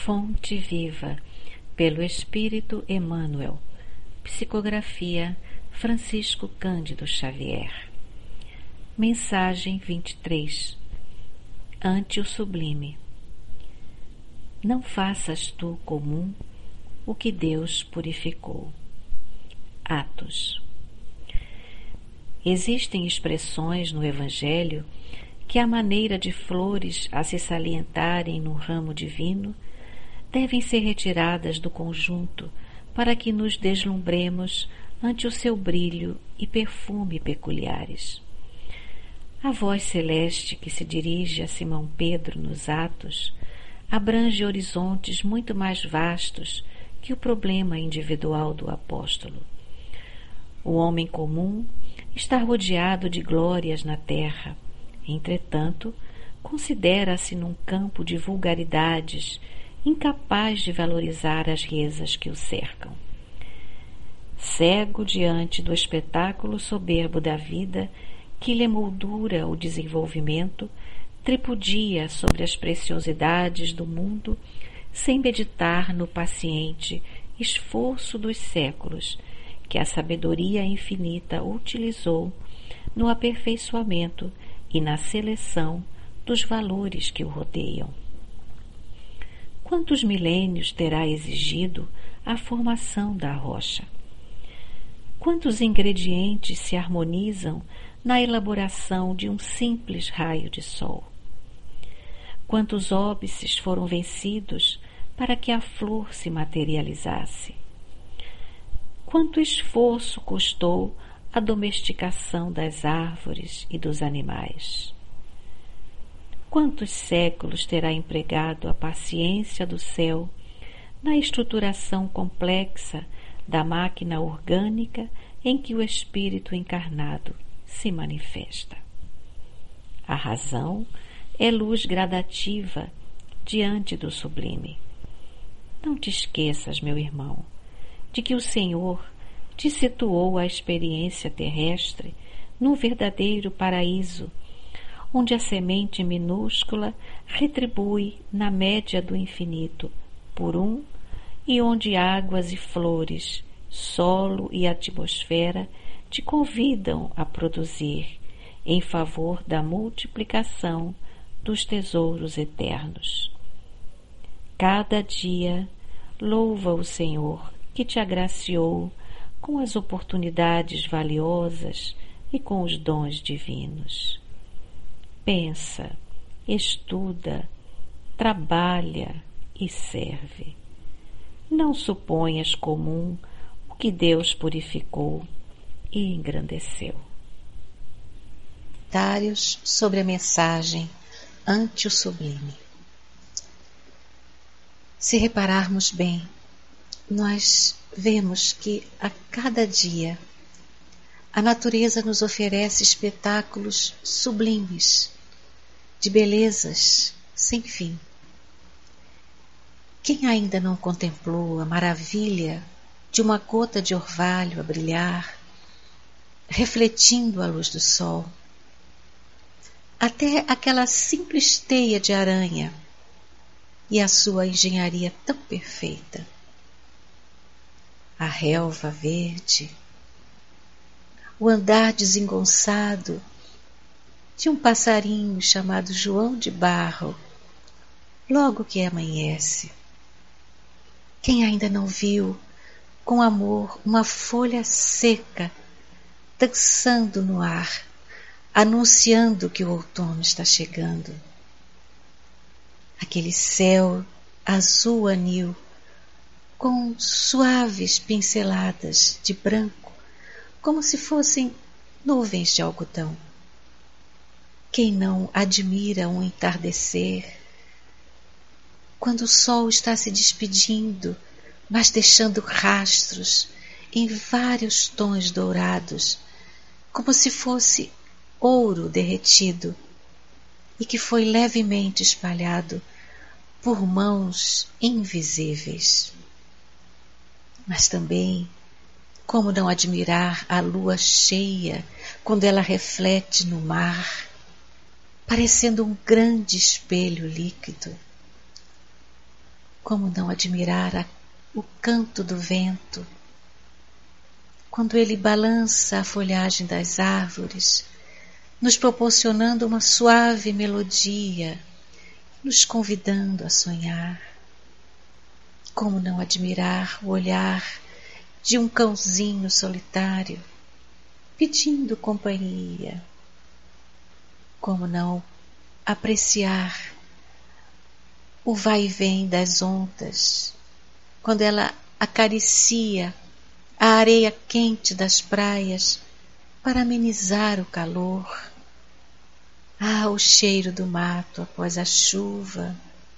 Fonte Viva, pelo Espírito Emmanuel. Psicografia Francisco Cândido Xavier. Mensagem 23. Ante o sublime. Não faças tu comum o que Deus purificou. Atos. Existem expressões no Evangelho que, à maneira de flores a se salientarem no ramo divino, devem ser retiradas do conjunto para que nos deslumbremos ante o seu brilho e perfume peculiares. A voz celeste que se dirige a Simão Pedro nos Atos abrange horizontes muito mais vastos que o problema individual do apóstolo. O homem comum está rodeado de glórias na terra, entretanto, considera-se num campo de vulgaridades, incapaz de valorizar as riquezas que o cercam. Cego diante do espetáculo soberbo da vida que lhe moldura o desenvolvimento, tripudia sobre as preciosidades do mundo sem meditar no paciente esforço dos séculos que a sabedoria infinita utilizou no aperfeiçoamento e na seleção dos valores que o rodeiam. Quantos milênios terá exigido a formação da rocha? Quantos ingredientes se harmonizam na elaboração de um simples raio de sol? Quantos óbices foram vencidos para que a flor se materializasse? Quanto esforço custou a domesticação das árvores e dos animais? Quantos séculos terá empregado a paciência do céu na estruturação complexa da máquina orgânica em que o espírito encarnado se manifesta? A razão é luz gradativa diante do sublime. Não te esqueças, meu irmão, de que o Senhor te situou a experiência terrestre num verdadeiro paraíso, onde a semente minúscula retribui na média do infinito por um, e onde águas e flores, solo e atmosfera te convidam a produzir em favor da multiplicação dos tesouros eternos. Cada dia louva o Senhor que te agraciou com as oportunidades valiosas e com os dons divinos. Pensa, estuda, trabalha e serve. Não suponhas comum o que Deus purificou e engrandeceu. Comentários sobre a mensagem ante o sublime. Se repararmos bem, nós vemos que a cada dia a natureza nos oferece espetáculos sublimes, de belezas sem fim. Quem ainda não contemplou a maravilha de uma gota de orvalho a brilhar, refletindo a luz do sol? Até aquela simples teia de aranha e a sua engenharia tão perfeita. A relva verde, o andar desengonçado de um passarinho chamado João de Barro, logo que amanhece. Quem ainda não viu, com amor, uma folha seca dançando no ar, anunciando que o outono está chegando? Aquele céu azul anil, com suaves pinceladas de branco, como se fossem nuvens de algodão. Quem não admira um entardecer, quando o sol está se despedindo, mas deixando rastros em vários tons dourados, como se fosse ouro derretido e que foi levemente espalhado por mãos invisíveis. Mas também, como não admirar a lua cheia quando ela reflete no mar, parecendo um grande espelho líquido? Como não admirar o canto do vento, quando ele balança a folhagem das árvores, nos proporcionando uma suave melodia, nos convidando a sonhar. Como não admirar o olhar de um cãozinho solitário, pedindo companhia. Como não apreciar o vai e vem das ondas, quando ela acaricia a areia quente das praias para amenizar o calor. O cheiro do mato após a chuva,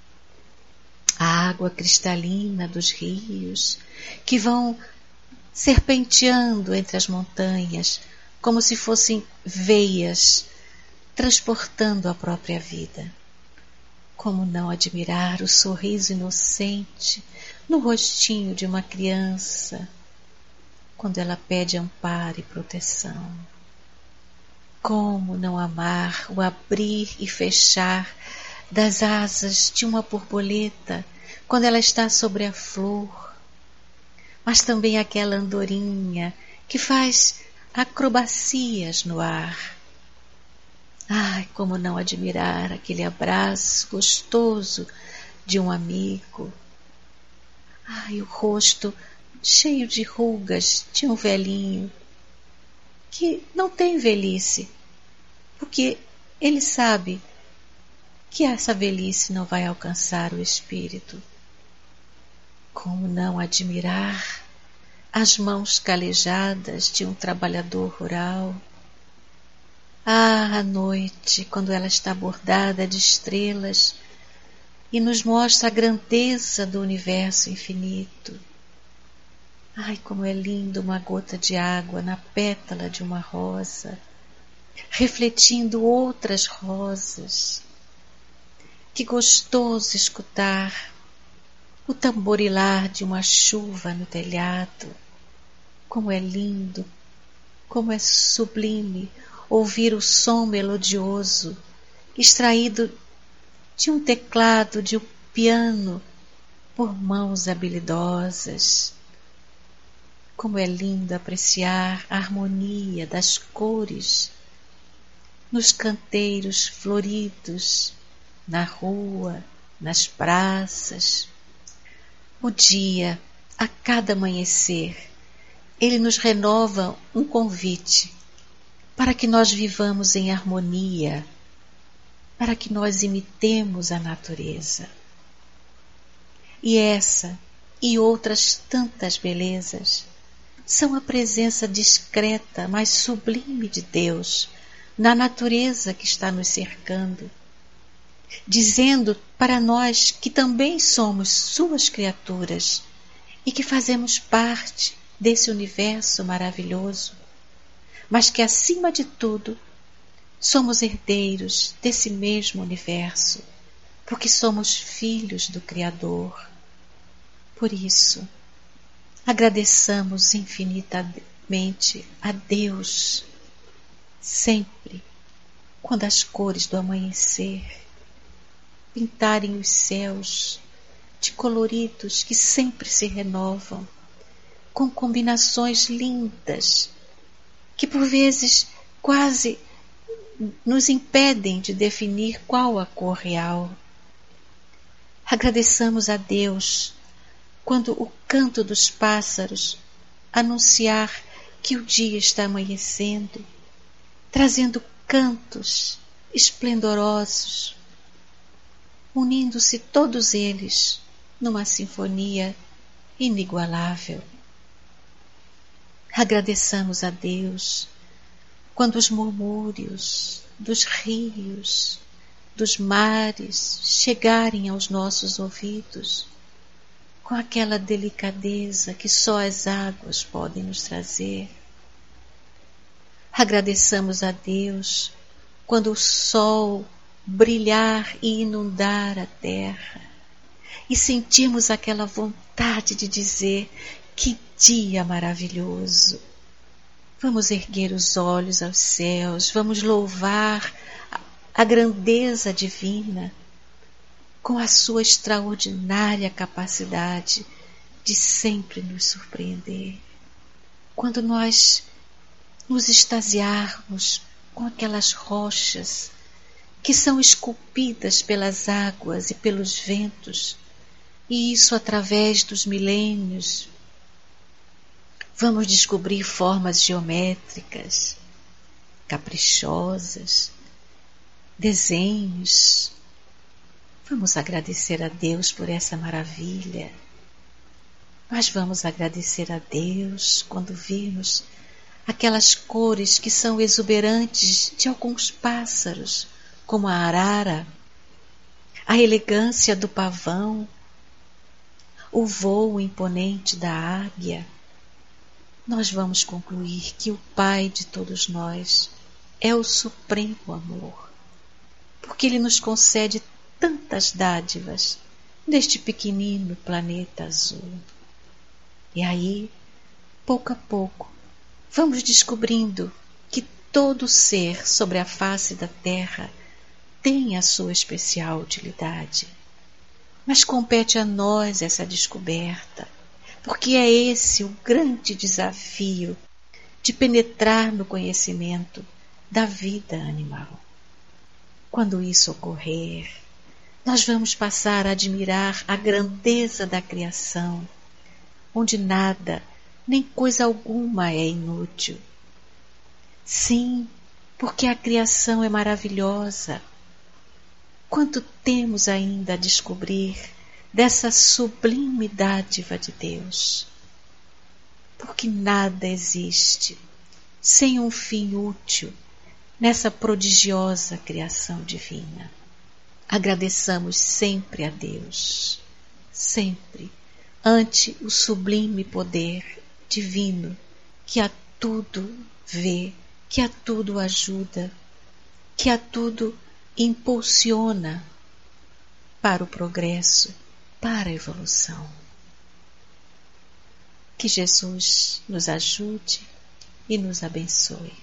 a água cristalina dos rios que vão serpenteando entre as montanhas como se fossem veias transportando a própria vida. Como não admirar o sorriso inocente no rostinho de uma criança quando ela pede amparo e proteção? Como não amar o abrir e fechar das asas de uma borboleta quando ela está sobre a flor, mas também aquela andorinha que faz acrobacias no ar. Como não admirar aquele abraço gostoso de um amigo. O rosto cheio de rugas de um velhinho que não tem velhice, porque ele sabe que essa velhice não vai alcançar o espírito. Como não admirar as mãos calejadas de um trabalhador rural? A noite, quando ela está bordada de estrelas e nos mostra a grandeza do universo infinito. Como é lindo uma gota de água na pétala de uma rosa, refletindo outras rosas. Que gostoso escutar o tamborilar de uma chuva no telhado. Como é lindo, como é sublime ouvir o som melodioso extraído de um teclado, de um piano, por mãos habilidosas. Como é lindo apreciar a harmonia das cores nos canteiros floridos, na rua, nas praças. O dia, a cada amanhecer, ele nos renova um convite para que nós vivamos em harmonia, para que nós imitemos a natureza. E essa e outras tantas belezas são a presença discreta, mas sublime de Deus na natureza que está nos cercando, dizendo para nós que também somos suas criaturas e que fazemos parte desse universo maravilhoso, mas que acima de tudo somos herdeiros desse mesmo universo, porque somos filhos do Criador. Por isso, agradeçamos infinitamente a Deus, sempre, quando as cores do amanhecer pintarem os céus de coloridos que sempre se renovam, com combinações lindas, que por vezes quase nos impedem de definir qual a cor real. Agradeçamos a Deus quando o canto dos pássaros anunciar que o dia está amanhecendo, trazendo cantos esplendorosos, unindo-se todos eles numa sinfonia inigualável. Agradeçamos a Deus quando os murmúrios dos rios, dos mares chegarem aos nossos ouvidos, com aquela delicadeza que só as águas podem nos trazer. Agradeçamos a Deus quando o sol brilhar e inundar a terra e sentimos aquela vontade de dizer: que dia maravilhoso! Vamos erguer os olhos aos céus, vamos louvar a grandeza divina, com a sua extraordinária capacidade de sempre nos surpreender. Quando nós nos extasiarmos com aquelas rochas que são esculpidas pelas águas e pelos ventos, e isso através dos milênios, vamos descobrir formas geométricas, caprichosas, desenhos. Vamos agradecer a Deus por essa maravilha. Mas vamos agradecer a Deus quando virmos aquelas cores que são exuberantes de alguns pássaros, como a arara, a elegância do pavão, o voo imponente da águia. Nós vamos concluir que o Pai de todos nós é o supremo amor, porque Ele nos concede tantas dádivas neste pequenino planeta azul. E aí, pouco a pouco, vamos descobrindo que todo ser sobre a face da Terra tem a sua especial utilidade. Mas compete a nós essa descoberta, porque é esse o grande desafio de penetrar no conhecimento da vida animal. Quando isso ocorrer, nós vamos passar a admirar a grandeza da criação, onde nada, nem coisa alguma é inútil. Sim, porque a criação é maravilhosa. Quanto temos ainda a descobrir dessa sublime dádiva de Deus? Porque nada existe sem um fim útil nessa prodigiosa criação divina. Agradeçamos sempre a Deus, sempre, ante o sublime poder divino que a tudo vê, que a tudo ajuda, que a tudo impulsiona para o progresso, para a evolução. Que Jesus nos ajude e nos abençoe.